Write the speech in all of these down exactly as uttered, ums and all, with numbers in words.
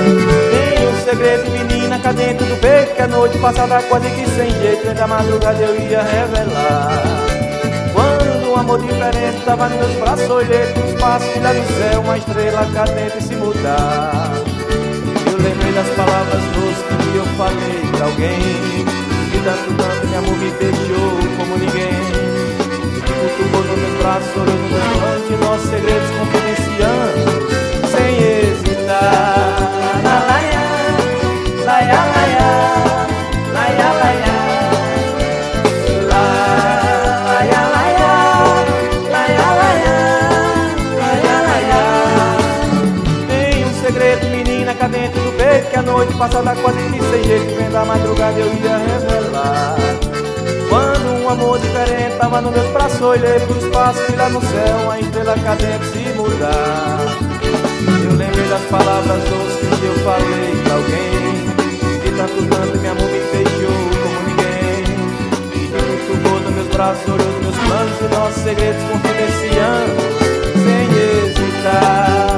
Tem um segredo, menina, cá dentro do peito, que a noite passada quase que sem jeito, da madrugada eu ia revelar. Quando um amor diferente tava nos meus braços, olhei pro espaço e lá no céu uma estrela cadente se mudar. Eu lembrei das palavras doces que eu falei pra alguém, que tanto, tanto meu amor me beijou como ninguém. Cultivou nos meus braços, olhou no meu amante, nossos segredos confidenciando, sem hesitar. La la la la la la la la la. Tem um segredo, menina, cá dentro do peito, que a noite passada quase que sem jeito, vem da madrugada eu ia revelar. Quando um amor diferente tava nos meus braços, olhei pro espaço e lá no céu a estrela cadente se mudar. Eu lembrei das palavras doces que eu falei pra alguém, que tanto, tanto meu amor me beijou como ninguém. E que muito bom nos meus braços, olhou nos meus planos e nossos segredos confidenciando, sem hesitar.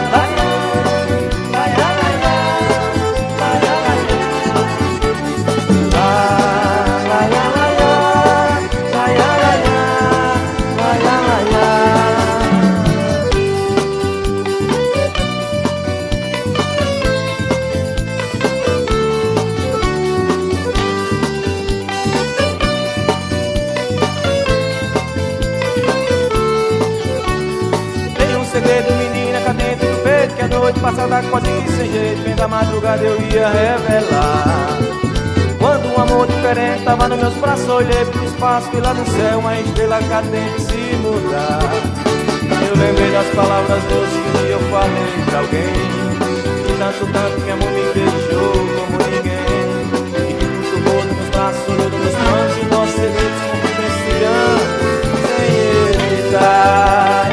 Segredo, menina, cá dentro do peito, que a noite passada quase que sem jeito, vem da madrugada eu ia revelar. Quando um amor diferente tava nos meus braços, olhei pro espaço e lá no céu uma estrela cadente se mudar. Eu lembrei das palavras doces que eu falei pra alguém, que tanto, tanto meu amor me beijou como ninguém. E que muito bom nos meus braços, olhou nos meus planos e nossos segredos confidenciando, sem hesitar.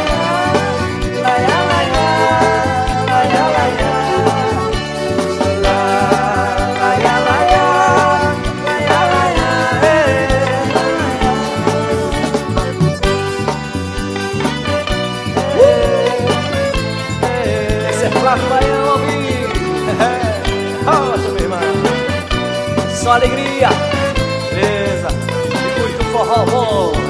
Rafael Alvim, nossa, meu irmão, só alegria, beleza, e muito forró bom.